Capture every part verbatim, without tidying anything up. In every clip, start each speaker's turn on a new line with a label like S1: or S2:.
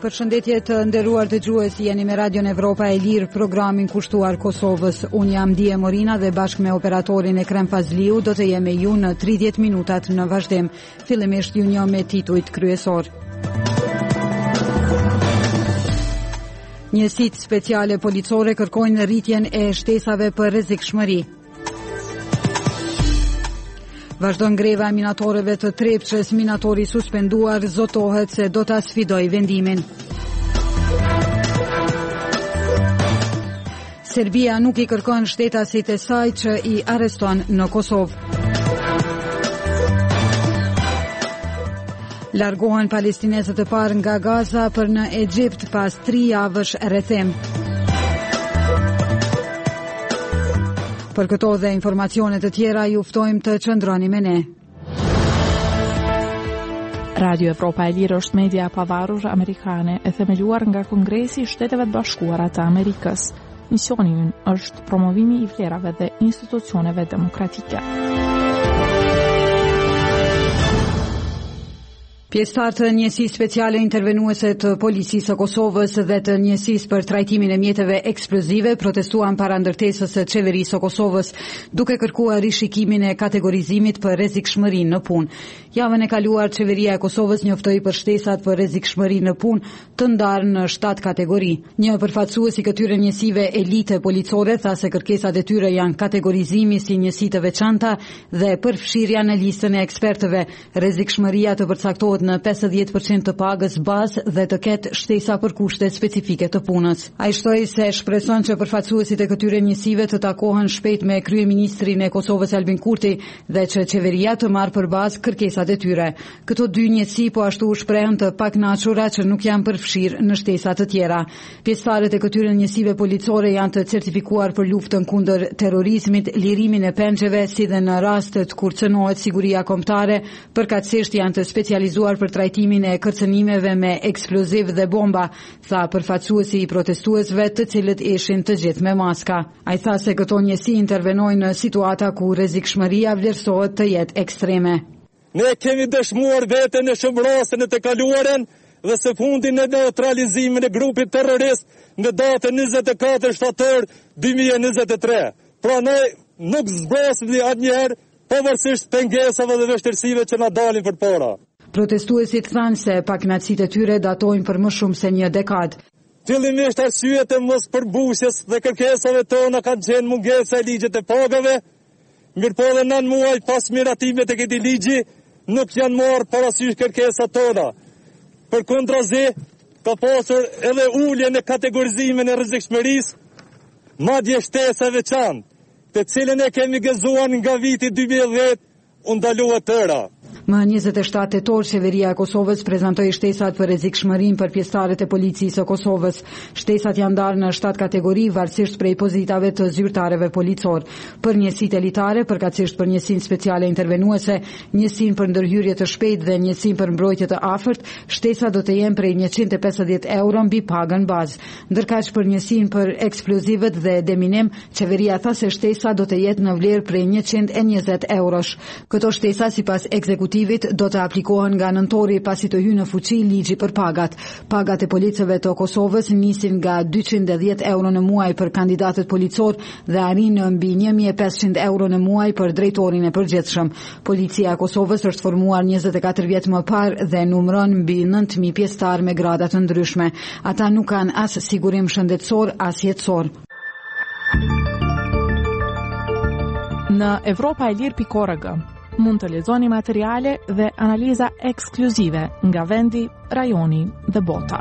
S1: Përshëndetje të nderuar dëgjues, jeni me Radion Evropa e Lirë, programin kushtuar Kosovës. Unë jam Dije Morina dhe bashkë me operatorin Ekrem Fazliu do të jem me ju në tridhjetë minutat në vazhdim. Fillimisht ju njoh me titujt kryesor. Njësitë speciale policore kërkojnë rritjen e shtesave për rrezikshmëri. Vazhdon greva e minatorëve të Trepçës, minatori suspenduar zotohet se do ta sfidoj vendimin. Serbia nuk i kërkon shtetasit e saj që i arreston në Kosovë. Largohen palestinezët e parë nga Gaza për në Egjipt pas tri javësh rrethim. Për këto dhe informacione të tjera ju ftojmë të qëndroni me ne.
S2: Radio Evropa e Lirë është media pavarur amerikane e themeluar nga Kongresi i Shteteve të Bashkuara të Amerikës. Misioni i ynë është promovimi i vlerave dhe institucioneve demokratike.
S1: Pjesëtar të njësisë speciale intervenuese të policisë së Kosovës dhe të njësisë për trajtimin e mjeteve eksplozive protestuan para ndërtesës së qeverisë së Kosovës, duke kërkuar rishikimin e kategorizimit për rrezikshmërinë në punë. Javën e kaluar, qeveria e Kosovës njoftoi për shtesat për rrezikshmëri në punë të ndarë në shtatë kategori. Një përfaqësues i këtyre njësive elite policore tha se kërkesat e tyre janë kategorizimi si njësi të veçanta dhe përfshirja në listën e ekspertëve, rrezikshmëria të përcaktohet në pesëdhjetë përqind të pagës bazë dhe të ketë shtesa për kushte specifike të punës. Ai shtoi se shpreson që përfaqësuesit e këtyre njësive të takohen shpejt me kryeministrin e Kosovës Albin Kurti dhe që qeveria të marrë për bazë kërkesat e tyre. Këto dy njësi po ashtu shprehen të pakënaqura që nuk janë përfshirë në shtesa të tjera. Pjesëtarët e këtyre njësive policore janë të certifikuar për luftën kundër terrorizmit, lirimin e pengjeve, si dhe në rastet kur cënohet siguria kombëtare, përkatësisht janë të specializuar për trajtimin e kërcënimeve me eksploziv dhe bomba, tha përfaqësuesi i protestuesve, të cilët ishin të gjithë me maska. Ai tha se këto njësi intervenojnë në situata ku rrezikshmëria vlerësohet të jetë ekstreme.
S3: Ne kemi dëshmuar veten në shumë raste në të kaluaren dhe së fundi në neutralizimin e grupit terrorist në datën njëzet e katër shtator dy mijë e njëzet e tre. Pra ne nuk zbrasim asnjëherë pavarësisht pengesave dhe vështirësive që na dalin përpara.
S1: Protestuesit thanë se pakënaqësitë e tyre datojnë për më shumë se një dekadë.
S3: Fillimisht arsyet e mos përbusjes dhe kërkesave tona kanë qenë mungesa e ligjit e pagave, mirëpo edhe nën muaj pas miratimet e këtij ligji nuk janë marrë parasysh kërkesat tona. Përkundrazi, ka pasur edhe ulje në kategorizimin e rrezikshmërisë, madje shtesa e veçantë, të cilën e kemi gëzuar nga viti dy mijë e dhjetë, u ndalua tëra.
S1: Më njëzet e shtatë tetor, qeveria e Kosovës prezantoi shtesat për rrezikshmërinë për pjesëtarët e policisë së Kosovës. Shtesat janë ndarë në shtatë kategori varësisht prej pozitave të zyrtarëve policor. Për njësitë elitare, përkatësisht për njësinë speciale intervenuese, njësinë për ndërhyrje të shpejtë dhe njësinë për mbrojtje të afërt, shtesa do të jenë prej njëqind e pesëdhjetë euro mbi pagën bazë. Ndërkaq për njësinë për eksplozivët dhe deminim, qeveria tha se shtesa do të jetë në vlerë prej njëqind e njëzet eurosh. Këto shtesa sipas ekzekutivit do të aplikohen nga nëntori pasi të hyjë në fuqi ligji për pagat. Pagat e policëve të Kosovës nisin nga dyqind e dhjetë euro në muaj për kandidatët policor dhe arrin në mbi një mijë e pesëqind euro në muaj për drejtorin e përgjithshëm. Policia e Kosovës është formuar njëzet e katër vjet më parë dhe numëron mbi nëntë mijë pjesëtar me grada të ndryshme. Ata nuk kanë as sigurim shëndetësor as jetësor.
S2: Në Evropa e Lirë pikë org mund të lexoni materiale dhe analiza ekskluzive nga vendi, rajoni dhe bota.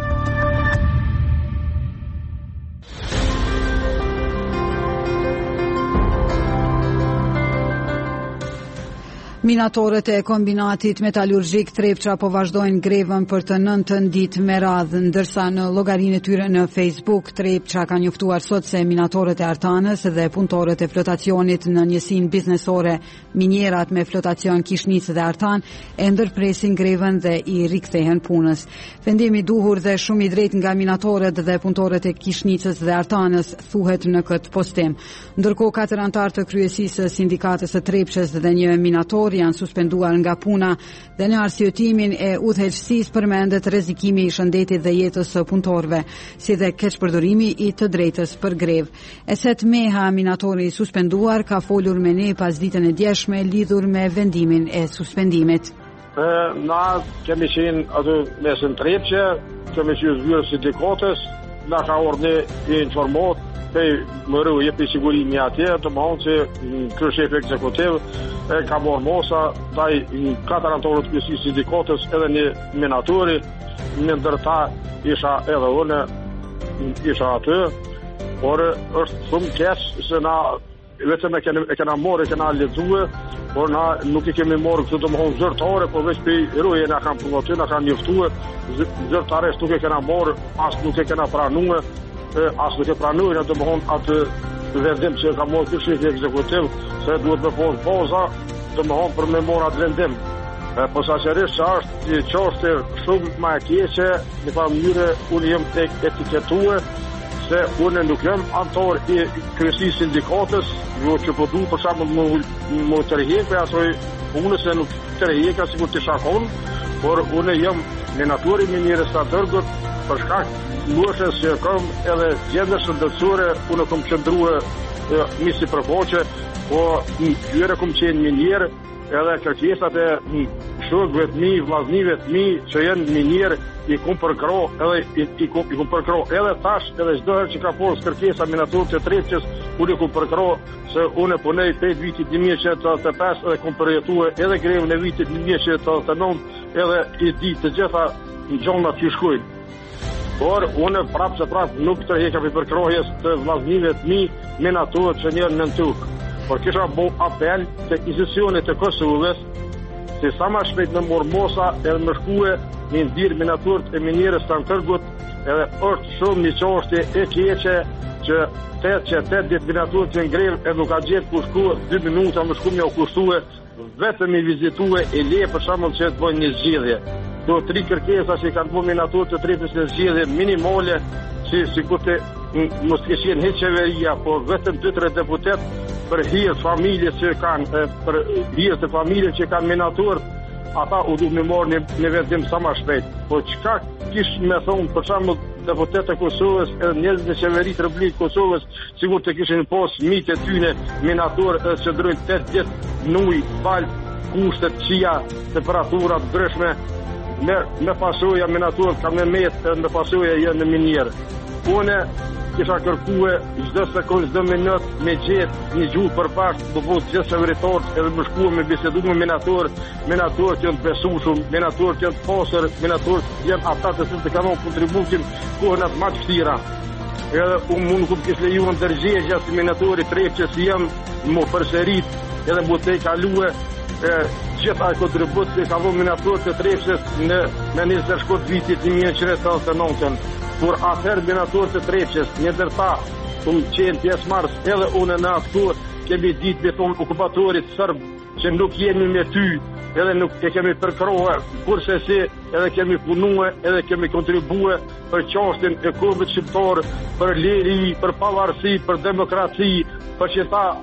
S1: Minatorët e kombinatit metalurgjik Trepça po vazhdojnë grevën për të nëntën ditë me radhë, ndërsa në llogarinë e tyre në Facebook Trepça ka njoftuar sot se minatorët e Artanës dhe punëtorët e flotacionit në njësinë biznesore minierat me flotacion Kishnicë dhe Artan e ndërpresin grevën dhe i rikthehen punës. Vendimi i duhur dhe shumë i drejtë nga minatorët dhe punëtorët e Kishnicës dhe Artanës thuhet në këtë postim. Ndërkohë katër anëtar të kryesisë së sindikatës së Trepçës dhe një minator punëtor janë suspenduar nga puna dhe në arsjetimin e udhëheqësisë përmendet rrezikimi i shëndetit dhe jetës së punëtorëve, si dhe keqpërdorimi i të drejtës për grevë. Eset Meha, minatori i suspenduar, ka folur me ne pas ditën e djeshme lidhur me vendimin e suspendimit.
S4: Na kemi qenë aty mesën trepqe, kemi qenë zyrë sindikatës, na ka orë një informot, pe më rrë jepi sigurimi atje, të më honë që kërë shef ekzekutiv, e ka morë mosa, taj katër antorët kësi sindikatës edhe një minatori, një ndërta isha edhe une, isha aty, por është shumë keqë se na vetëm e kena, e kena morë, e kena lexue, por na nuk i kemi morë këtë të më honë zërtare, por veç për roje na kam punë aty, na kam njoftue, zërtares nuk e kena morë, as nuk e kena pranue, as nuk e pranue, në të më honë atë vendim që ka morë kërshit e ekzekutiv, se duhet me posë baza të më honë për me morë atë vendim. Po saqerisht që është që është shumë ma e keqe, në pa mënyre unë jem të etiketue, se unë nuk jam antar i kryesisë sindikatës, jo që po du për shembull më më tërheq për asoj punë se nuk tërheqa sikur të shakon, por unë jam minatori i minierës së Tërgut për shkak moshës që kam edhe gjendje shëndetësore, unë kam qëndruar misi përpoqe, po në tyre kam qenë minier, edhe kërkesat e shokëve të mi, vllaznive të mi që janë minier i kum përkro edhe i, i, kum, i kum përkro edhe tash edhe çdo herë që ka posë kërkesa minator të Trepçës, unë kum përkro se unë punoj pet vitit një mijë e nëntëdhjetë e pesë edhe kum përjetuar edhe grevën e vitit një mijë e nëntëdhjetë e nëntë edhe i di të gjitha gjona që shkojnë. Por unë prapë që prapë nuk të heka për përkrojes të vllaznive të mi minator që njërë në Turk. Por kisha bo apel të institucionit të Kosovës se sa ma shpejt në morë mosa edhe më shkue një ndirë minaturët e minierës të në Tërgut edhe është shumë një qashti e keqe që tetë që tetë ditë minaturët të në grevë edhe nuk ka gjithë ku shkue dy minuta më shku mja u kushtue vetëm i vizitue e le për shamën që të bojnë një zgjidhje. Do tri kërkesa që i kanë bu minaturët të Trepçës në zgjidhje minimale që si ku të mos të këshin hiç qeveria, por vetëm dy tre deputet për hir familjes që kanë, për hir të familjes që kanë minatur, ata u du me marrë një, një vendim sa ma shpejt. Po çka kish me thonë për shembull deputetë e Kosovës edhe njerëzit në qeveritë të Republikës Kosovës, sigur të kishin pas mitë e tyne minatur edhe që drojnë tetë ditë nuj, val, kushtet, qia, temperatura të ndryshme, me, me pasoja minatur ka me metë edhe me pasoja janë në minierë. Une kisha kërkue çdo sekundë, çdo minutë me gjetë një gjuhë përpashtë, do bëhet gjithë qeveritorët edhe më shkuar me bisedu me minator, minator që janë të besueshëm, minator që janë të pasër, minator që janë ata të cilët kanë dhënë kontributin kohën atë më të vështira. Edhe unë mund nuk kish lejuar ndërgjegja si minatori Trepçës jam më përsërit edhe më të kalue gjitha e kontribut që ka dhënë minator të Trepçës në në njëzet shkurt vitit një mijë e nëntëqind e tetëdhjetë e nëntë. Kur atëherë minator të Trepçës, një ndërta, unë qenë pjesëmarrës edhe unë në atë, kemi ditë me tonë okupatorit sërbë që nuk jemi me ty, edhe nuk e kemi përkrohe, kurse si edhe kemi punue, edhe kemi kontribue për qashtin e kohëve shqiptarë, për liri, për pavarësi, për demokraci, për që ta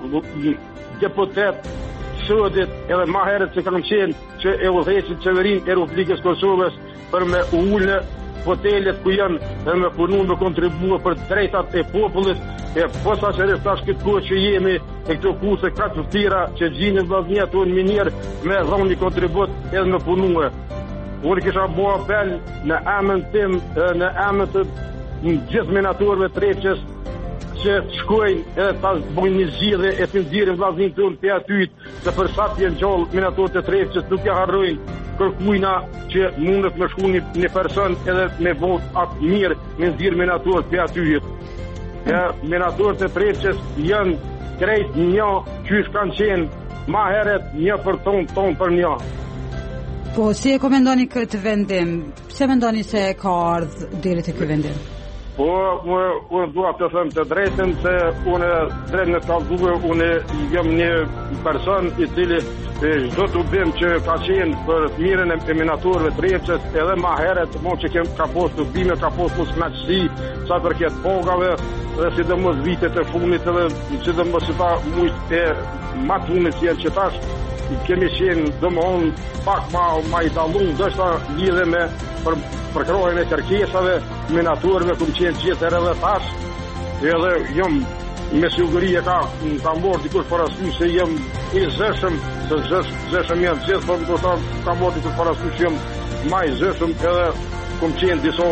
S4: deputet, shëdit, edhe ma herët që kanë qenë që e udhëheqin qeverinë e Republikës Kosovës për me ullë hotelet ku janë dhe me punu me kontribua për drejtat e popullit e posa që rrës tash këtë kohë që jemi e këto kurse ka të tira që gjinin vllaznia tonë minierë me dhonë një kontribut edhe me punue. Unë kisha bo apel në emën tim, në emën të gjithë minatorëve Trepçës që të shkojnë edhe ta bojnë një zgjidhje e të nxjerrin vllaznin tonë për atyt se për sa të jenë gjallë minatorët e Trepçës nuk ja harrojnë kërkujna që mundet me shku një, një person edhe me vot atë mirë me nxjerr minatorët për atyt. Ja, minatorët e Trepçës janë krejt një qysh kanë qenë ma heret një për ton, ton për një.
S1: Po, si e komendoni këtë vendim? Pse mendoni se ka ardhë deri te ky vendim?
S4: Po, unë dua të them të drejtën se unë drejt në kallëzue, unë jam një person i cili çdo të bim që ka qenë për mirën e minatorëve Trepçës edhe ma heret, mo që kem, ka posë të bime, ka posë mos knaqësi, sa përket pogave, dhe sidomos vitet e fundit edhe sidomos që ta mujt e ma të fundit që jenë që tash, kemi qenë domthon pak ma, ma i dallun, ndoshta lidhe me për, përkrohen e kërkesave, me naturëve, kum qenë gjithë herë dhe tash, edhe jam me siguri e ka, ka morë dikush parasysh se jem i zëshëm, se zësh, zëshëm janë gjithë, por do të ka morë dikush parasysh se jem ma i zëshëm, edhe kum qenë disa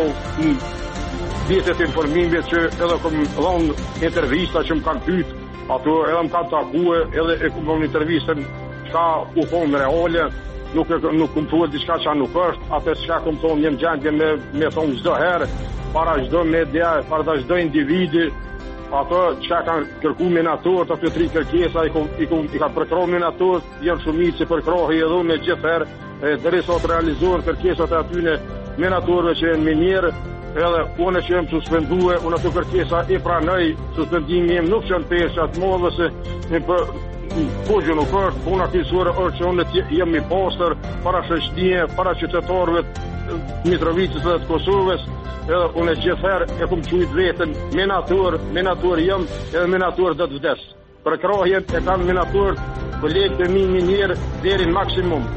S4: vjetet informimit që edhe kum dhonë intervista që më kanë pyet, ato edhe më kanë takue, edhe e kum dhonë intervistën ka u thonë reale, nuk, nuk kum thuet diçka që nuk është, atë çka kum thonë jem gjendje me, me thonë çdo herë, para çdo media, para çdo individi, ato që kanë kërku minatorët, ato tri kërkesa i, i, i, i ka përkro minatorët, janë shumit që përkrohi edhe me gjithë herë, deri sot realizohen kërkesat e atyne minatorëve që janë minjerë, edhe une që jem suspendue, unë ato kërkesa i pranoj, suspendimi jem nuk që në pesha të modhe se në për Kogjo nuk është, puna kësore është që unë jem i pastër para shoqënie, para qytetarëve Mitrovicës dhe të Kosovës, edhe unë gjithëherë e kum qujt veten menator, menator jam, edhe menator do të vdes. Për krahjen e kam menator, kolegët e mi minjerë deri në maksimum.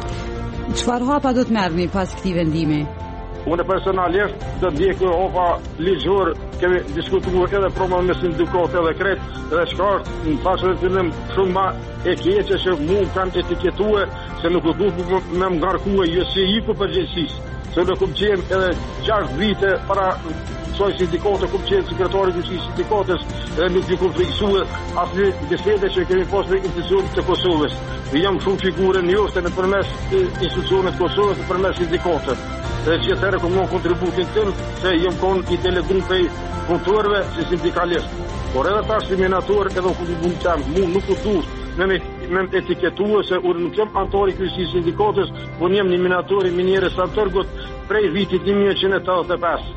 S1: Çfarë hapa do të merrni pas këtij vendimi?
S4: Unë personalisht do të ndjekë hapa ligjor, kemi diskutuar edhe proma me sindikat edhe kret, edhe shkart, në fashën e fillim shumë ma e keqe që mu kanë etiketuar se nuk u du me më ngarkue jo si i ku përgjegjësisë. Se në kum qenë edhe gjashtë vite para kësaj sindikate, kum qenë sekretari i kësaj sindikatës, edhe nuk ju kum friksue asnjë bisede që kemi pas me institucionet të Kosovës. Dhe jam shumë figure njohur nëpërmes institucioneve të Kosovës, nëpërmes sindikatës. Dhe gjithë herë kom në kontributin tim, se jem kon i deleguar prej punëtorëve si sindikalist. Por edhe tash si menator edhe ku mund të jam, mu nuk u du me me, me etiketuar se unë nuk jam antar i kësaj sindikatës, por jam një menator i minjerës së Tërgut prej vitit një mijë e nëntëqind e tetëdhjetë e pesë.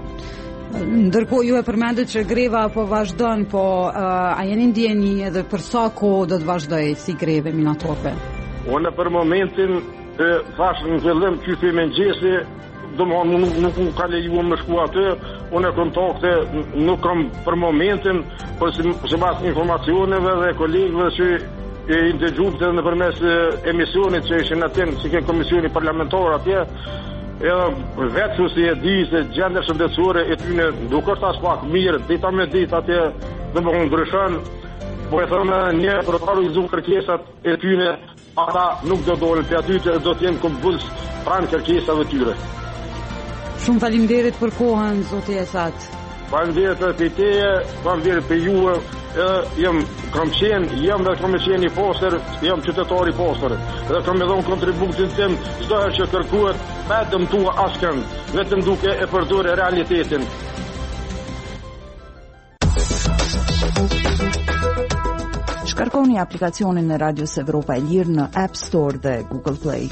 S1: Ndërkohë ju e përmendët që greva po vazhdon, po uh, a jeni ndjeni edhe për sa kohë do të vazhdojë si greve minatorëve?
S4: Unë për momentin e thash në fillim qyfi me ngjesi, domthonë nuk nuk më ka lejuar më shku aty, unë kontakte nuk kam për momentin, por si sipas informacioneve dhe kolegëve që e ndëgjuam nëpërmes emisionit që ishin aty, si ke komisioni parlamentar atje, edhe vetë si e di se gjendja shëndetësore e tyne nuk është as pak mirë, dita me ditë atje domthonë ndryshon, po e thëmë një për të realizuar kërkesat e tyne, ata nuk do dolën për aty që do të jenë kompuls pranë kërkesave tyre.
S1: Shumë faleminderit për kohën, zoti Esat.
S4: Faleminderit për teje, faleminderit për ju, jam kam qenë, jam dhe kam qenë i pastër, jam qytetar i pastër, dhe kam dhënë kontributin tim çdo herë që kërkohet, vetëm tua askënd, vetëm duke e përdorur realitetin.
S5: Shkarkoni aplikacionin e Radios Evropa e Lirë në App Store dhe Google Play.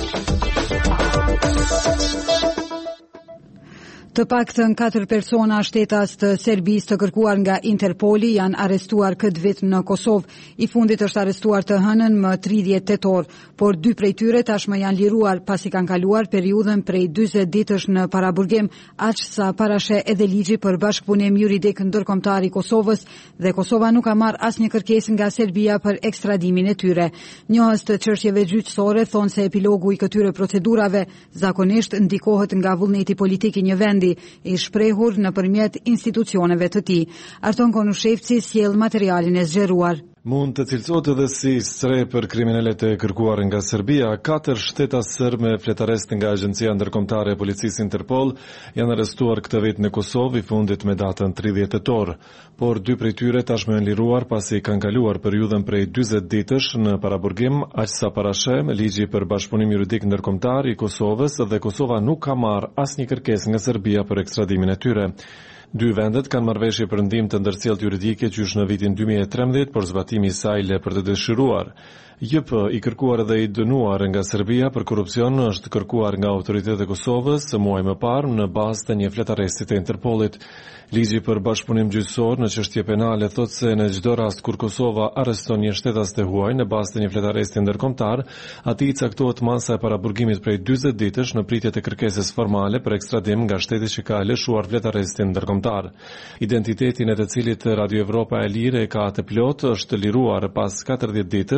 S1: Të paktën katër persona shtetas të Serbisë të kërkuar nga Interpoli janë arrestuar këtë vit në Kosovë. I fundit është arrestuar të hënën më tridhjetë tetor, por dy prej tyre tashmë janë liruar pasi kanë kaluar periudhën prej dyzet ditësh në paraburgim, aq sa parashe edhe ligji për bashkëpunim juridik ndërkombëtar i Kosovës, dhe Kosova nuk ka marrë asnjë kërkesë nga Serbia për ekstradimin e tyre. Njohës të çështjeve gjyqësore thonë se epilogu i këtyre procedurave zakonisht ndikohet nga vullneti politik i një vendi i shprehur nëpërmjet institucioneve të tij. Arton Konushevci sjell materialin e zgjeruar.
S6: Mund të cilësohet edhe si stre për kriminalet e kërkuar nga Serbia. Katër shtetas serb me fletarest nga Agjencia Ndërkombëtare e Policisë Interpol janë arrestuar këtë vit në Kosovë, i fundit me datën tridhjetë tetor, por dy prej tyre tashmë janë liruar pasi kanë kaluar periudhën prej dyzet ditësh në paraburgim, aq sa parashe me ligji për bashkëpunim juridik ndërkombëtar i Kosovës, dhe Kosova nuk ka marrë asnjë kërkesë nga Serbia për ekstradimin e tyre. Dy vendet kanë marrëveshje për ndim të ndërcjellë juridike qysh në vitin dy mijë e trembëdhjetë, por zbatimi i saj le për të dëshiruar. J P i kërkuar dhe i dënuar nga Serbia për korrupsion është kërkuar nga autoritetet e Kosovës së muaj më parë në bazë të një fletaresti të Interpolit. Ligji për bashkëpunim gjyqësor në çështje penale thotë se në çdo rast kur Kosova arreston një shtetas të huaj në bazë të një fletaresti ndërkombëtar, atij caktohet masa e paraburgimit prej dyzet ditësh në pritje të kërkesës formale për ekstradim nga shteti që ka lëshuar fletarestin ndërkombëtar. Identitetin e të cilit Radio Evropa e Lirë e ka të plot është liruar pas katërdhjetë ditësh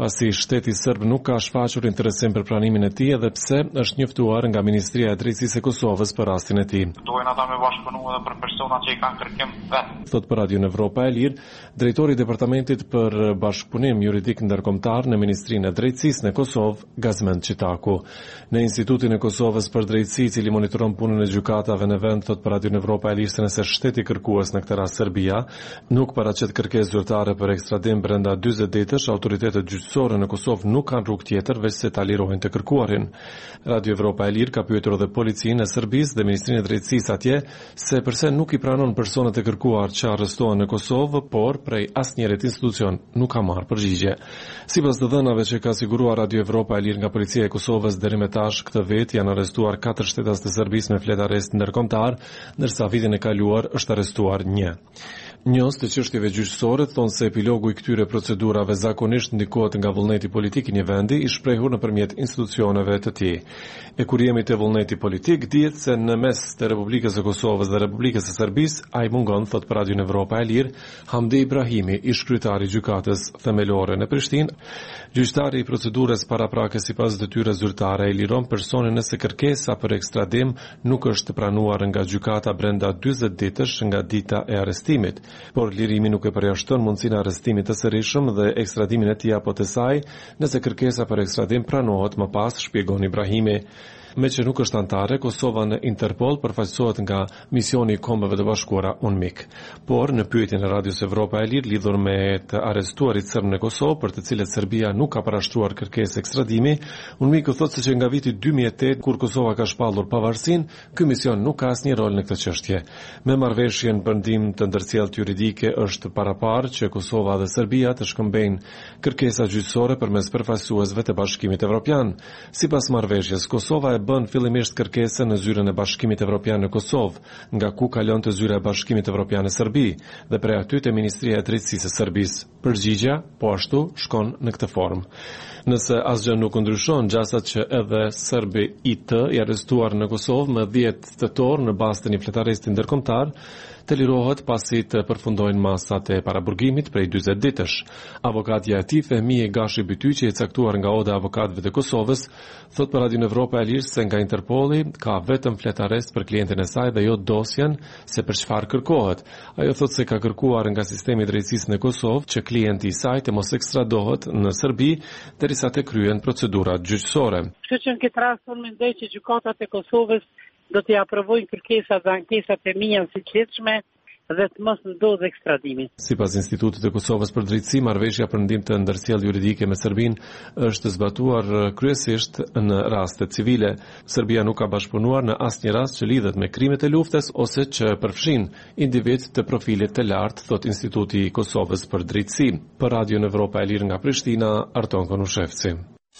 S6: pasi shteti serb nuk ka shfaqur interesim për pranimin e tij edhe pse është njoftuar nga Ministria e Drejtësisë e Kosovës për rastin e tij.
S7: Duhen ata me bashkëpunu edhe për persona që i kanë kërkim vet.
S6: Thot për Radio Evropa e Lirë, drejtori i Departamentit për Bashkëpunim Juridik Ndërkombëtar në Ministrinë e Drejtësisë në Kosovë, Gazmend Çitaku. Në Institutin e Kosovës për Drejtësi, i cili monitoron punën e gjykatave në vend, thot për Radio Evropa e Lirë se nëse shteti kërkues në këtë rast Serbia nuk paraqet kërkesë zyrtare për ekstradim brenda dyzet ditësh, autoritetet gjyqësore në Kosovë nuk kanë rrugë tjetër veç se ta lirojnë të kërkuarin. Radio Evropa e Lirë ka pyetur edhe policinë e Serbisë dhe Ministrinë e Drejtësisë atje se pse nuk i pranon personat e kërkuar që arrestohen në Kosovë, por prej asnjërit institucion nuk ka marrë përgjigje. Sipas të dhënave që ka siguruar Radio Evropa e Lirë nga policia e Kosovës, deri më tash këtë vit janë arrestuar katër shtetas të Serbisë me flet arrest ndërkombëtar, ndërsa vitin e kaluar është arrestuar një. Njës të çështjeve gjyqësore thonë se epilogu i këtyre procedurave zakonisht ndikohet nga vullneti politik i një vendi i shprehur nëpërmjet institucioneve të tij. E kur jemi te vullneti politik, dihet se në mes të Republikës së Kosovës dhe Republikës së Serbisë ai mungon, thot për Radio Evropa e Lirë, Hamdi Ibrahimi, ish kryetari i gjykatës themelore në Prishtinë. Gjyqtari i procedurës paraprake sipas detyrës zyrtare i liron personin nëse kërkesa për ekstradim nuk është pranuar nga gjykata brenda dyzet ditësh nga dita e arrestimit. Por lirimi nuk e përjashton mundësinë e arrestimit të sërishëm dhe ekstradimin e tij apo të saj nëse kërkesa për ekstradim pranohet më pas, shpjegon Ibrahimi. Me që nuk është antare, Kosova në Interpol përfaqësohet nga misioni i Kombeve të Bashkuara UNMIK. Por në pyetjen e Radios Evropa e Lirë lidhur me të arrestuarit serb në Kosovë, për të cilët Serbia nuk ka parashtruar kërkesë ekstradimi, UNMIK u thotë se që nga viti dy mijë e tetë, kur Kosova ka shpallur pavarësinë, ky mision nuk ka asnjë rol në këtë çështje. Me marrëveshjen për ndihmë të ndërcjellët juridike është paraparë që Kosova dhe Serbia të shkëmbejnë kërkesa gjyqësore përmes përfaqësuesve të Bashkimit Evropian. Sipas marrëveshjes, Kosova e bën fillimisht kërkesën në zyrën e Bashkimit Evropian në Kosovë, nga ku kalon të zyra e Bashkimit Evropian në Serbi dhe prej aty te Ministria e Drejtësisë e Serbisë. Përgjigja po ashtu shkon në këtë formë. Nëse asgjë nuk ndryshon, gjasat që edhe serbi I T i arrestuar në Kosovë më dhjetë tetor në bazë të një fletaresti ndërkombëtar të lirohet pasi të përfundojnë masat e paraburgimit prej dyzet ditësh. Avokatja e tij, Fehmije Gashi Bytyqi, e caktuar nga Oda e Avokatëve të Kosovës, thot për Radio Evropa e Lirë se nga Interpoli ka vetëm fletarest për klientin e saj dhe jo dosjen se për çfarë kërkohet. Ajo thot se ka kërkuar nga sistemi i drejtësisë në Kosovë që klienti I saj të mos ekstradohet në Serbi derisa të kryen procedurat gjyqësore.
S8: Kështu që në këtë rast unë mendoj që gjykatat e Kosovës do t'i aprovojnë kërkesat dhe ankesat e mia si qetshme dhe të mos ndodhë ekstradimi.
S6: Sipas Institutit të Kosovës për Drejtësi, marrëveshja për ndim të ndërcjellë juridike me Serbinë është zbatuar kryesisht në raste civile. Serbia nuk ka bashkëpunuar në asnjë rast që lidhet me krimet e luftës ose që përfshin individ të profilit të lartë, thot Instituti I Kosovës për Drejtësi. Për Radio Evropa e Lirë nga Prishtina, Arton Konushevci.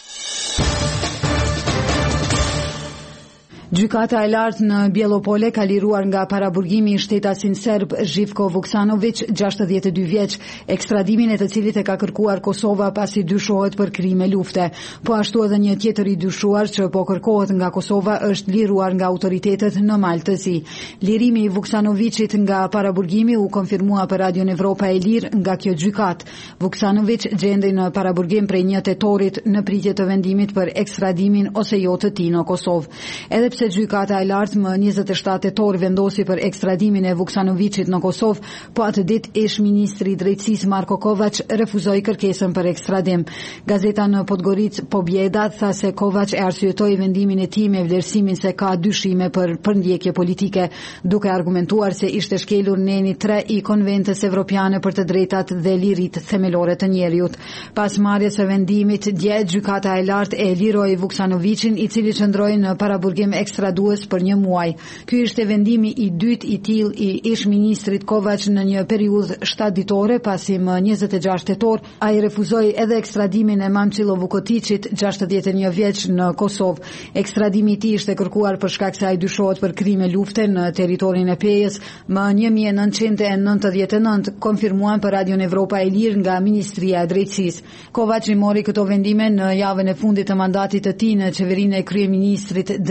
S1: Gjykata e lartë në Bjelopole ka liruar nga paraburgimi shtetasin serb Živko Vuksanović, gjashtëdhjetë e dy vjeç, ekstradimin e të cilit e ka kërkuar Kosova pasi dyshohet për krime lufte. Po ashtu edhe një tjetër I dyshuar që po kërkohet nga Kosova është liruar nga autoritetet në Maltësi. Lirimi I Vuksanovićit nga paraburgimi u konfirmua për Radio Evropa e Lirë nga kjo gjykat. Vuksanović gjendej në paraburgim prej një tetorit në pritje të vendimit për ekstradimin ose jo të tij në Kosovë. Edhe pse gjykata e lartë më njëzet e shtatë tetor vendosi për ekstradimin e Vuksanovićit në Kosovë, po atë ditë ish ministri I Drejtësisë Marko Kovač refuzoi kërkesën për ekstradim. Gazeta në Podgoricë Pobjeda tha se Kovač e arsyetoi vendimin e tij me vlerësimin se ka dyshime për përndjekje politike, duke argumentuar se ishte shkelur neni tre I konventës evropiane për të drejtat dhe liritë themelore të njerëzit. Pas marrjes së vendimit dje, gjykata e lartë e liroi Vuksanovićin, I cili qëndroi në paraburgim ekstradues për një muaj. Ky ishte vendimi I dytë I tillë I ish ministrit Kovač në një periudhë shtatë ditore, pasi më njëzet e gjashtë tetor ai refuzoi edhe ekstradimin e Mamçilo Vukotićit, gjashtëdhjetë e një vjeç, në Kosovë. Ekstradimi I tij ishte kërkuar për shkak se ai dyshohet për krime lufte në territorin e Pejës më një mijë e nëntëqind e nëntëdhjetë e nëntë, konfirmuan për Radio Evropa e Lirë nga Ministria e Drejtësisë. Kovač I mori këto vendime në javën e fundit të mandatit të tij në qeverinë e kryeministrit Dritana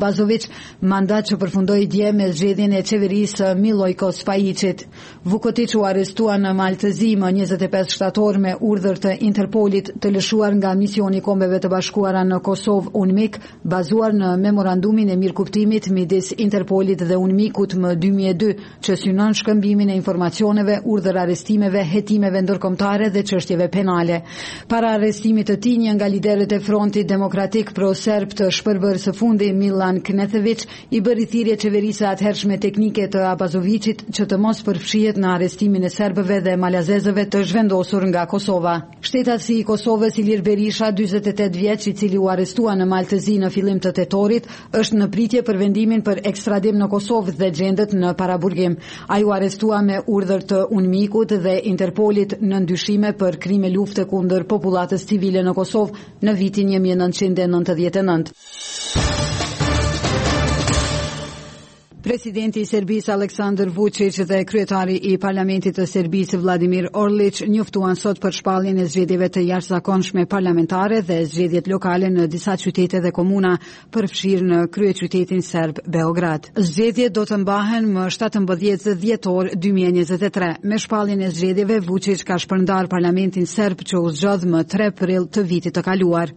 S1: Abazovic, mandat që përfundoi dje me zgjedhjen e qeverisë Milojko Spajićit. Vukotić u arrestuar në Maltëzi më njëzet e pesë shtator me urdhër të Interpolit të lëshuar nga misioni i Kombeve të Bashkuara në Kosovë UNMIK, bazuar në memorandumin e mirëkuptimit midis Interpolit dhe UNMIK-ut më dy mijë e dy, që synon shkëmbimin e informacioneve, urdhër arrestimeve, hetimeve ndërkombëtare dhe çështjeve penale. Para arrestimit të tij, një nga liderët e Frontit Demokratik Pro-Serb të shpërbërës së fundi, Milan Knežević, i bëri thirrje qeverisë atëhershme teknike të Abazovicit që të mos përfshihet në arrestimin e serbëve dhe malazezëve të zhvendosur nga Kosova. Shtetasi i Kosovës Ilir Berisha, dyzet e tetë vjeç, i cili u arrestua në Maltëzi në fillim të tetorit, është në pritje për vendimin për ekstradim në Kosovë dhe gjendet në paraburgim. Ai u arrestua me urdhër të UNMIK-ut dhe Interpolit në ndyshime për krime lufte kundër popullatës civile në Kosovë në vitin një mijë e nëntëqind e nëntëdhjetë e nëntë. Presidenti i Serbisë Aleksandar Vučić dhe kryetari i Parlamentit të Serbisë Vladimir Orlić njoftuan sot për shpalljen e zgjedhjeve të jashtëzakonshme parlamentare dhe zgjedhjet lokale në disa qytete dhe komuna, përfshirë në kryeqytetin serb Beograd. Zgjedhjet do të mbahen më shtatëmbëdhjetë dhjetor dy mijë e njëzet e tre. Me shpalljen e zgjedhjeve, Vučić ka shpërndar Parlamentin serb që u zgjodh më tre prill të vitit të kaluar.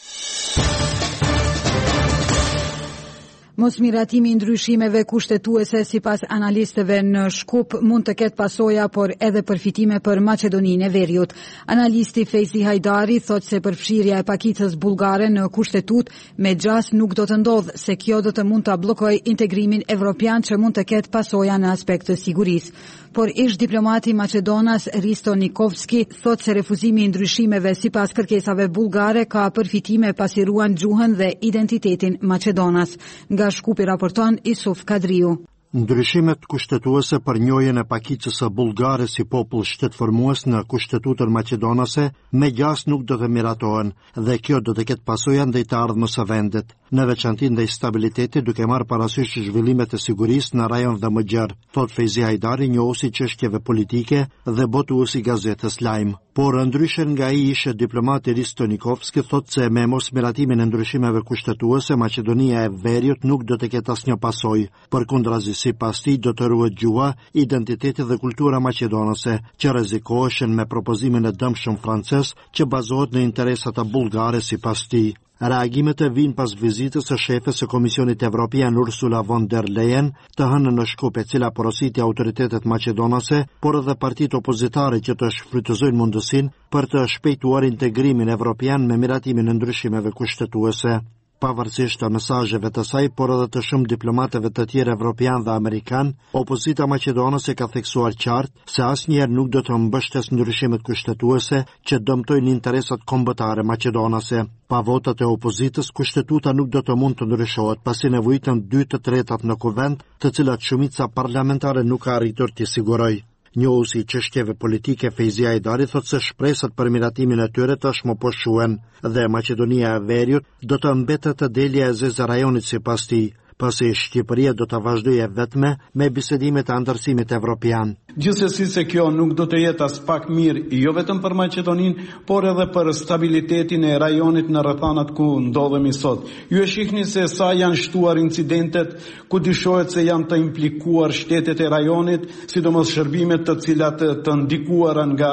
S1: Mosmiratimi i ndryshimeve kushtetuese sipas analistëve në Shkup mund të ketë pasoja, por edhe përfitime për Maqedoninë e Veriut. Analisti Fejzi Hajdari thotë se përfshirja e pakicës bullgare në kushtetut me gjas nuk do të ndodhë, se kjo do të mund të blokojë integrimin evropian që mund të ketë pasoja në aspekt të sigurisë. Por ish diplomati Maqedonas Risto Nikovski thotë se refuzimi i ndryshimeve sipas kërkesave bullgare ka përfitime pasi ruan gjuhën dhe identitetin Maqedonas. Nga Shkupi raporton Isuf Kadriu.
S9: Ndryshimet kushtetuese për njojën e pakicës së bullgare si popull shtetformues në kushtetutën maqedonase me gjas nuk do të miratohen dhe kjo do të ketë pasoja ndaj të ardhmës së vendit, në veçanti ndaj stabilitetit, duke marrë parasysh zhvillimet e sigurisë në rajon dhe më gjerë, thot Fejzi Hajdari, njohuesi çështjeve politike dhe botuesi gazetës Lajm. Por ndryshe nga ai ishte diplomati Risto Nikovski, thotë se me mosmiratimin e ndryshimeve kushtetuese Maqedonia e Veriut nuk do të ketë asnjë pasojë, përkundrazi sipas tij do të ruhet gjuha, identiteti dhe kultura maqedonase, që rrezikoheshin me propozimin e dëmshëm francez që bazohet në interesat e bullgare sipas tij. Reagimet e vijnë pas vizitës së shefes së Komisionit Evropian Ursula von der Leyen të hënë në Shkup, e cila porositi autoritetet maqedonase, por edhe partitë opozitare që të shfrytëzojnë mundësinë për të shpejtuar integrimin evropian me miratimin e ndryshimeve kushtetuese. Pavarësisht të mesazheve të saj, por edhe të shumë diplomatëve të tjerë evropian dhe amerikan, opozita maqedonase ka theksuar qartë se asnjëherë nuk do të mbështes ndryshimet kushtetuese që dëmtojnë interesat kombëtare maqedonase. Pa votat e opozitës, kushtetuta nuk do të mund të ndryshohet, pasi nevojitën dy të tretat në kuvend, të cilat shumica parlamentare nuk ka arritur t'i sigurojë. Njohuesi i çështjeve politike Fejzi Hajdari thotë se shpresat për miratimin e tyre tashmë po shuhen dhe Maqedonia e Veriut do të mbetet të delja e zezë rajonit sipas tij, pasi Shqipëria do të vazhdojë vetme me bisedimet e antarësimit evropian.
S10: Gjithsesi se kjo nuk do të jetë as pak mirë jo vetëm për Maqedoninë, por edhe për stabilitetin e rajonit në rrethanat ku ndodhemi sot. Ju e shihni se sa janë shtuar incidentet ku dyshohet se janë të implikuar shtetet e rajonit, sidomos shërbimet të cilat të ndikuara nga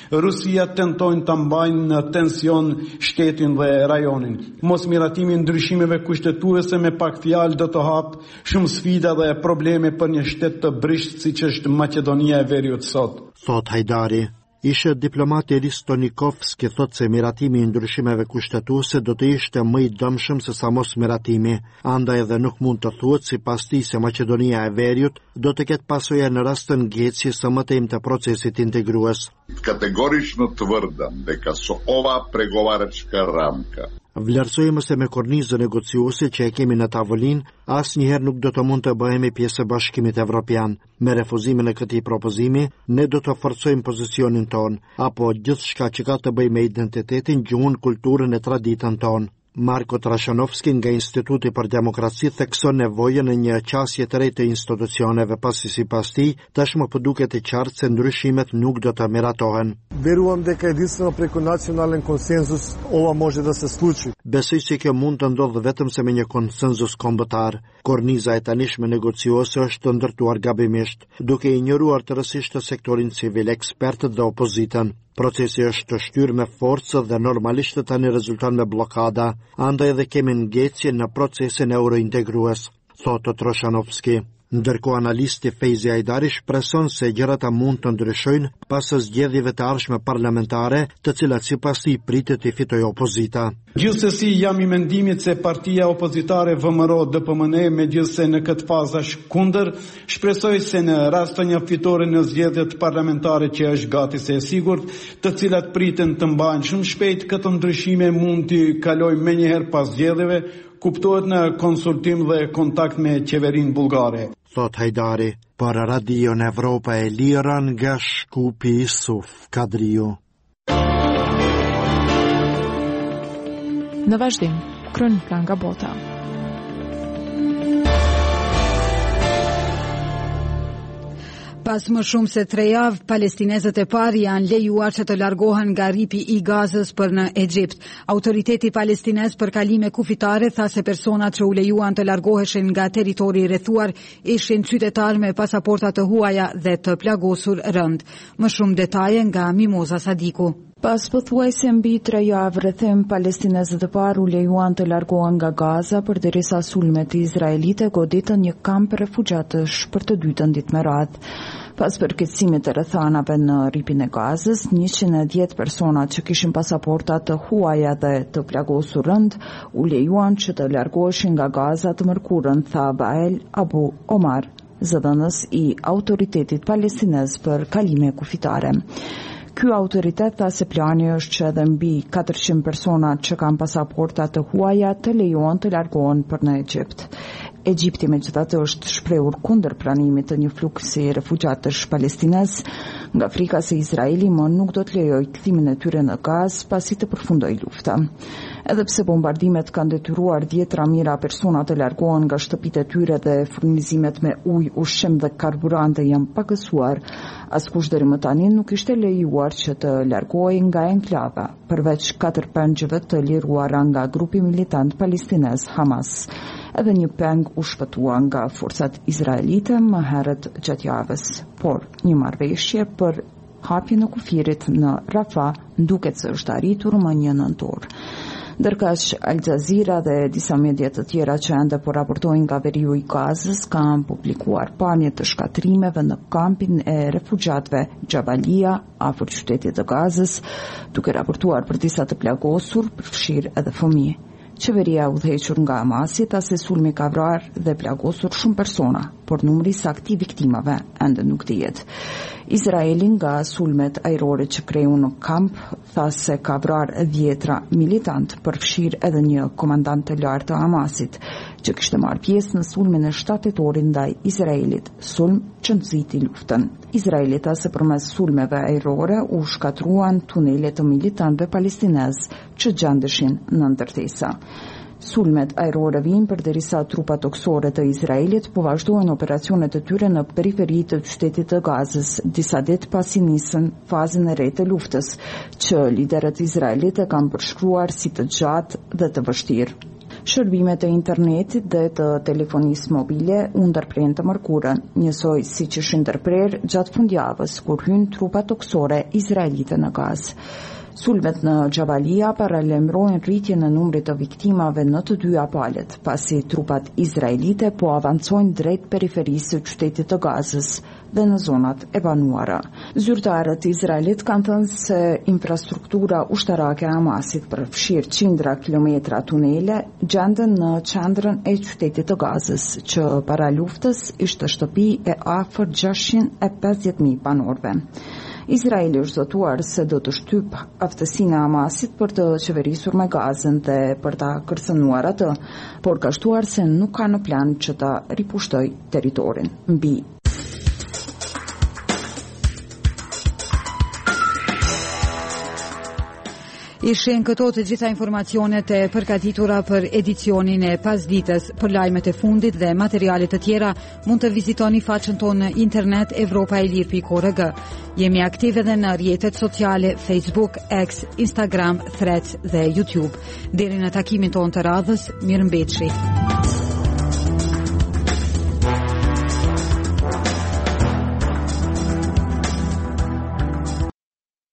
S10: Rusia tentojnë të mbajnë në tension shtetin dhe rajonin. Mos miratimi i ndryshimeve kushtetuese me pak fjalë do të hapë shumë sfida dhe probleme për një shtet të brisht siç është Maqedonia e Veriut sot.
S9: Thot Hajdari. Ishe diplomati Risto Nikovski thotë se miratimi i ndryshimeve kushtetuese do të ishte më i dëmshëm se sa mos miratimi, andaj edhe nuk mund të thuhet sipas tij se Maqedonia e Veriut do të ketë pasoja në rast të ngecjes së mëtejmë të procesit integrues.
S11: Kategorično tvrdam дека со ова pregovaračka ramka
S9: Vlerësojmë se me kornizën negociuese që e kemi në tavolinë, asnjëherë nuk do të mund të bëhemi pjesë e Bashkimit Evropian. Me refuzimin e këtij propozimi, ne do të forcojmë pozicionin ton, apo gjithçka që ka të bëjë me identitetin, gjuhën, kulturën e traditën ton. Marko Trashanovski nga Instituti për Demokraci thekson nevojën e një qasje të re të institucioneve, pasi sipas tij tashmë po duket e qartë se ndryshimet nuk do të miratohen.
S12: veruam дека единствено преку национален консензус ова може да се случи.
S9: Besoj se kjo mund të ndodhë vetëm se me një konsenzus kombëtar. Korniza e tanishme negociuese është të ndërtuar gabimisht, duke injoruar të rësisht të sektorin civil, ekspertët dhe opozitën. Procesi është të shtyrë me forcë dhe normalisht tani rezulton me blokada, andaj edhe kemi ngecje në procesin eurointegrues, thotë Troshanovski. Ndërkohë analisti Fejzi Ajdari shpreson se gjërat mund të ndryshojnë pas zgjedhjeve të ardhshme parlamentare, të cilat sipas tij pritet të fitojë opozita.
S10: Gjithsesi jam i mendimit se partia opozitare V M R O D P M N, megjithse në këtë fazë është kundër, shpresoj se në rast të një fitore në zgjedhjet parlamentare që është gati se e sigurt, të cilat priten të mbajnë shumë shpejt, këtë ndryshime mund të kalojë menjëherë pas zgjedhjeve, kuptohet në konsultim dhe kontakt me qeverinë bullgare.
S9: Thot Hajdari, për Radio në Evropa e Lira nga Shkupi Isuf Kadriu.
S2: Në vazhdim, kronika nga bota.
S1: Pas më shumë se tre javë, palestinezët e parë janë lejuar që të largohen nga ripi i Gazës për në Egjipt. Autoriteti palestinez për kalime kufitare tha se personat që u lejuan të largoheshin nga territori rrethuar ishin qytetar me pasaporta të huaja dhe të plagosur rënd. Më shumë detaje nga Mimoza Sadiku.
S5: Pas pothuajse mbi tre javë, rrethim palestinezët e parë u lejuan të largohen nga Gaza përderisa sulmet izraelite goditën një kamp refugjatësh për të dytën ditë me radhë. Pas përkëtësimit të rrethanave në ripin e Gazës, njëqind e dhjetë persona që kishin pasaporta të huaja dhe të plagosur rënd u lejuan që të largoheshin nga Gaza të mërkurën, tha Bael Abu Omar, zëdhënës i autoritetit palestinez për kalime kufitare. Ky autoritet tha se plani është që edhe mbi katërqind persona që kanë pasaporta të huaja të lejohen të largohen për në Egjipt. Egjipti megjithatë është shprehur kundër pranimit të një fluksi refugjatësh palestinez, nga frika se Izraeli më nuk do të lejojë kthimin e tyre në Gazë pasi të përfundojë lufta. Edhe pse bombardimet kanë detyruar dhjetra mijëra persona të largohen nga shtëpitë e tyre dhe furnizimet me ujë, ushqim dhe karburante janë pakësuar, askush deri më tani nuk ishte lejuar që të largohej nga enklava, përveç katër pengjëve të liruara nga grupi militant palestinez Hamas. Edhe një peng u shpëtua nga forcat izraelite më herët gjatë javës, por një marrëveshje për hapjen e kufirit në Rafah duket se është arritur më një nëntor. Ndërkaq Al Jazeera dhe disa media të tjera që ende po raportojnë nga veriu i Gazës kanë publikuar pamje të shkatrimeve në kampin e refugjatëve Jabalia afër qytetit të Gazës, duke raportuar për disa të plagosur, përfshirë edhe fëmijë. Qeveria udhëhequr nga Hamasi tha se sulmi ka vrarë dhe plagosur shumë persona, por numri saktë i viktimave ende nuk dihet. Izraeli nga sulmet ajrore që kreu në kamp tha se ka vrarë dhjetra militant, përfshirë edhe një komandant të lartë të Hamasit, që kishte marrë pjesë në sulmin e shtatëtorit ndaj Izraelit, sulm që nxiti luftën. Izraeli tha se përmes sulmeve ajrore u shkatruan tunelet të militantëve palestinez që gjendeshin në ndërtesa. Sulmet ajrore vijnë përderisa trupat toksore të Izraelit po vazhdojnë operacionet e tyre në periferi të qytetit të Gazës, disa ditë pasi nisën fazën e re të luftës, që liderët izraelite kanë përshkruar si të gjatë dhe të vështirë. Shërbimet e internetit dhe të telefonisë mobile u ndërprerën të mërkurën, njësoj siç është ndërprer gjatë fundjavës kur hyn trupat toksore izraelite në Gazë. Sulmet në Jabalia paralajmërojnë rritjen e numrit të viktimave në të dyja palët, pasi trupat izraelite po avancojnë drejt periferisë së qytetit të Gazës dhe në zonat e banuara. Zyrtarët izraelit kanë thënë se infrastruktura ushtarake e Hamasit përfshirë qindra kilometra tunele gjenden në qendrën e qytetit të Gazës, që para luftës ishte shtëpi e afër gjashtëqind e pesëdhjetë mijë banorëve. Izraeli është zotuar se do të shtyp aftësinë e Hamasit për të qeverisur me Gazën dhe për ta kërcënuar atë, por ka shtuar se nuk ka në plan që ta ripushtoj territorin mbi.
S1: Ishin këto të gjitha informacionet e përgatitura për edicionin e pasdites. Për lajmet e fundit dhe materialet të tjera mund të vizitoni faqen tonë në internet evropaelir pikë org. Jemi aktive edhe në rrjetet sociale Facebook, X, Instagram, Threads dhe YouTube. Deri në takimin tonë të radhës, mirëmbëjtje.